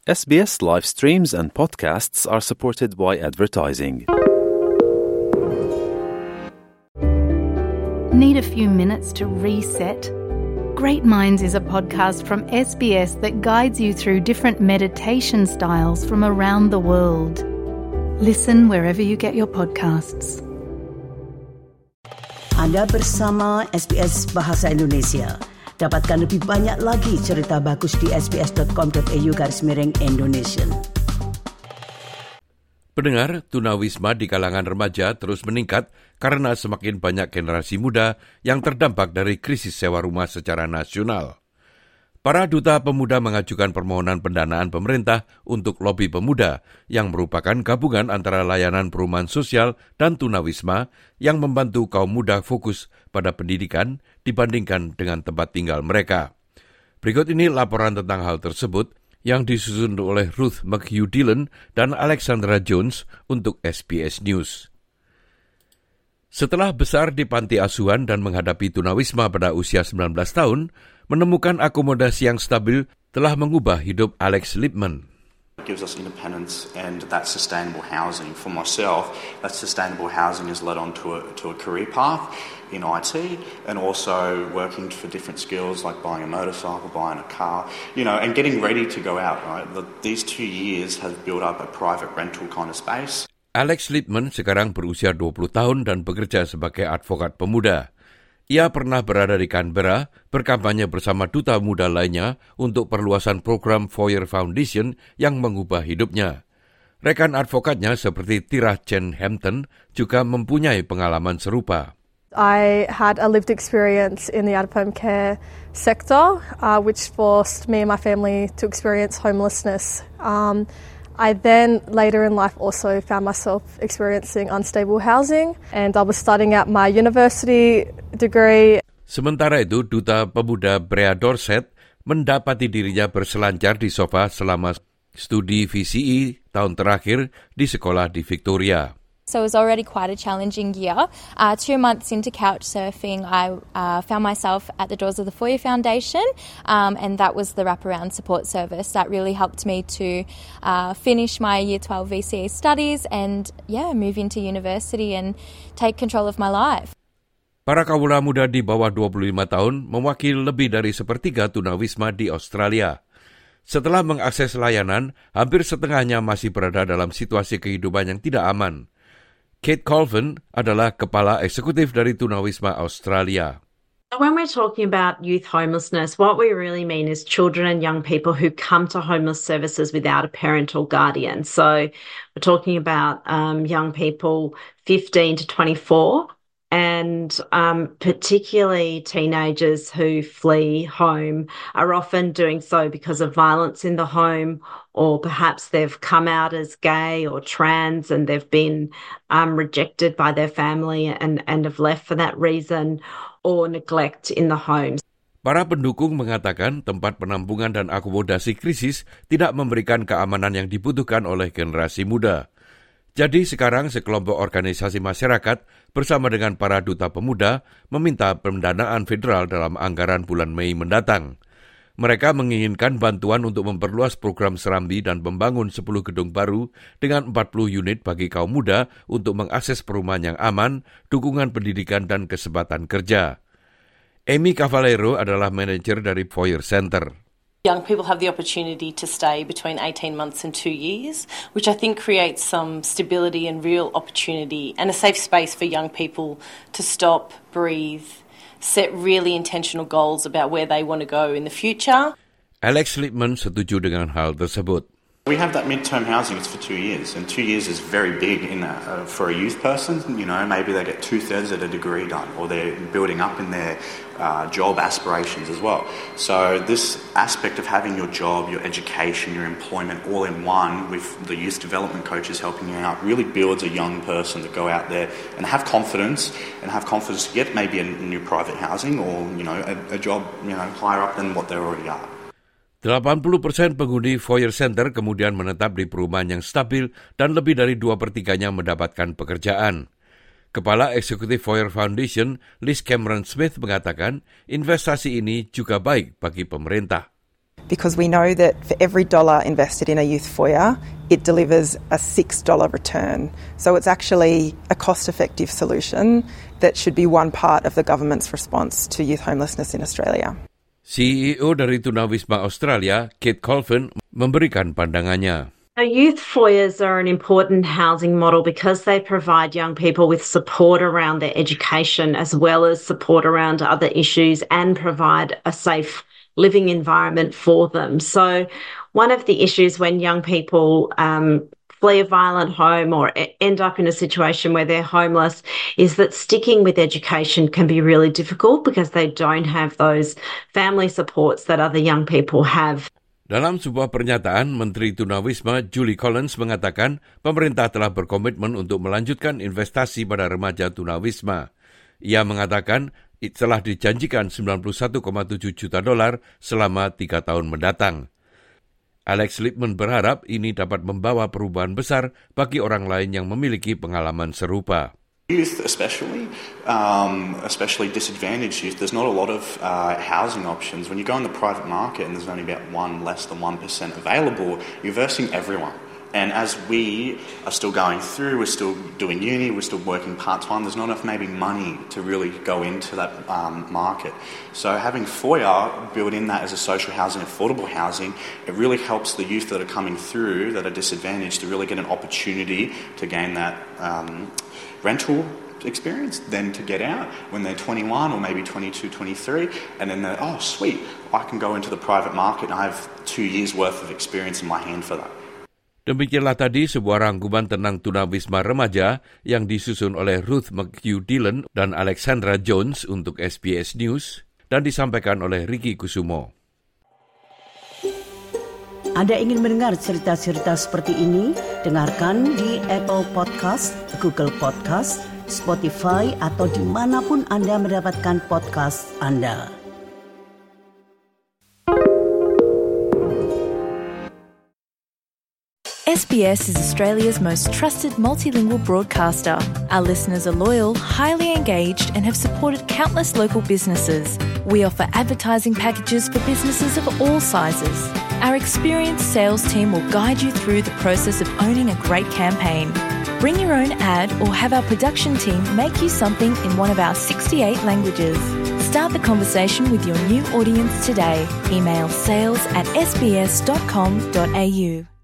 SBS live streams and podcasts are supported by advertising. Need a few minutes to reset? Great Minds is a podcast from SBS that guides you through different meditation styles from around the world. Listen wherever you get your podcasts. Anda bersama SBS Bahasa Indonesia. Dapatkan lebih banyak lagi cerita bagus di sbs.com.au/Indonesian. Pendengar, tunawisma di kalangan remaja terus meningkat karena semakin banyak generasi muda yang terdampak dari krisis sewa rumah secara nasional. Para duta pemuda mengajukan permohonan pendanaan pemerintah untuk lobi pemuda yang merupakan gabungan antara layanan perumahan sosial dan tunawisma yang membantu kaum muda fokus pada pendidikan dibandingkan dengan tempat tinggal mereka. Berikut ini laporan tentang hal tersebut yang disusun oleh Ruth McHugh-Dillon dan Alexandra Jones untuk SBS News. Setelah besar di panti asuhan dan menghadapi tunawisma pada usia 19 tahun, menemukan akomodasi yang stabil telah mengubah hidup Alex Lipman. It gives us independence and that sustainable housing. For myself, that sustainable housing has led on to a career path in IT and also working for different skills like buying a motorcycle, buying a car, and getting ready to go out, right? These 2 years have built up a private rental kind of space. Alex Lipman sekarang berusia 20 tahun dan bekerja sebagai advokat pemuda. Ia pernah berada di Canberra, berkampanye bersama duta muda lainnya untuk perluasan program Foyer Foundation yang mengubah hidupnya. Rekan advokatnya seperti Tira Chen Hampton juga mempunyai pengalaman serupa. I had a lived experience in the out-of-home care sector, which forced me and my family to experience homelessness. I then, later in life, also found myself experiencing unstable housing, and I was starting out my university degree. Sementara itu, Duta Pemuda Brea Dorset mendapati dirinya berselancar di sofa selama studi VCE tahun terakhir di sekolah di Victoria. So it was already quite a challenging year. 2 months into couch surfing, I found myself at the doors of the Foyer Foundation, and that was the wraparound support service that really helped me to finish my Year 12 VCA studies and move into university and take control of my life. Para kawula muda di bawah 25 tahun mewakili lebih dari sepertiga tunawisma di Australia. Setelah mengakses layanan, hampir setengahnya masih berada dalam situasi kehidupan yang tidak aman. Kate Colvin adalah kepala eksekutif dari Tunawisma Australia. When we're talking about youth homelessness, what we really mean is children and young people who come to homeless services without a parent or guardian. So we're talking about young people 15 to 24 and particularly teenagers who flee home are often doing so because of violence in the home, or perhaps they've come out as gay or trans and they've been rejected by their family and have left for that reason, or neglect in the homes. Para pendukung mengatakan tempat penampungan dan akomodasi krisis tidak memberikan keamanan yang dibutuhkan oleh generasi muda. Jadi sekarang sekelompok organisasi masyarakat bersama dengan para duta pemuda meminta pendanaan federal dalam anggaran bulan Mei mendatang. Mereka menginginkan bantuan untuk memperluas program Serambi dan membangun 10 gedung baru dengan 40 unit bagi kaum muda untuk mengakses perumahan yang aman, dukungan pendidikan dan kesempatan kerja. Amy Cavallero adalah manajer dari Foyer Center. Young people have the opportunity to stay between 18 months and 2 years, which I think creates some stability and real opportunity and a safe space for young people to stop, breathe, set really intentional goals about where they want to go in the future. Alex Lipman setuju dengan hal tersebut. We have that midterm housing, it's for 2 years, and 2 years is very big for a youth person. Maybe they get 2/3 of a degree done, or they're building up in their job aspirations as well. So this aspect of having your job, your education, your employment all in one with the youth development coaches helping you out really builds a young person to go out there and have confidence to get maybe a new private housing or, a job, higher up than what they already are. 80% penghuni Foyer Center kemudian menetap di perumahan yang stabil dan lebih dari 2/3 mendapatkan pekerjaan. Kepala Eksekutif Foyer Foundation, Liz Cameron Smith, mengatakan investasi ini juga baik bagi pemerintah. because we know that for every dollar invested in a youth foyer, it delivers a $6 return. So it's actually a cost-effective solution that should be one part of the government's response to youth homelessness in Australia. CEO dari Tunawisma Australia, Kate Colvin, memberikan pandangannya. Youth foyers are an important housing model because they provide young people with support around their education as well as support around other issues and provide a safe living environment for them. So one of the issues when young people flee a violent home or end up in a situation where they're homeless is that sticking with education can be really difficult because they don't have those family supports that other young people have. Dalam sebuah pernyataan, Menteri Tunawisma Julie Collins mengatakan pemerintah telah berkomitmen untuk melanjutkan investasi pada remaja tunawisma. Ia mengatakan telah dijanjikan $91.7 juta selama 3 tahun mendatang. Alex Lipman berharap ini dapat membawa perubahan besar bagi orang lain yang memiliki pengalaman serupa. Youth especially disadvantaged youth, there's not a lot of housing options. When you go in the private market and there's only about less than 1% available, you're versing everyone. And as we are still going through, we're still doing uni, we're still working part-time, there's not enough maybe money to really go into that market. So having foyer built in that as a social housing, affordable housing, it really helps the youth that are coming through that are disadvantaged to really get an opportunity to gain that rental experience, then to get out when they're 21 or maybe 22, 23, and then they're, oh sweet, I can go into the private market and I have 2 years worth of experience in my hand for that. Demikianlah tadi sebuah rangkuman tentang tunawisma remaja yang disusun oleh Ruth McHugh Dillon dan Alexandra Jones untuk SBS News dan disampaikan oleh Ricky Kusumo. Anda ingin mendengar cerita-cerita seperti ini? Dengarkan di Apple Podcast, Google Podcast, Spotify, atau dimanapun Anda mendapatkan podcast Anda. SBS is Australia's most trusted multilingual broadcaster. Our listeners are loyal, highly engaged, and have supported countless local businesses. We offer advertising packages for businesses of all sizes. Our experienced sales team will guide you through the process of owning a great campaign. Bring your own ad or have our production team make you something in one of our 68 languages. Start the conversation with your new audience today. Email sales@sbs.com.au.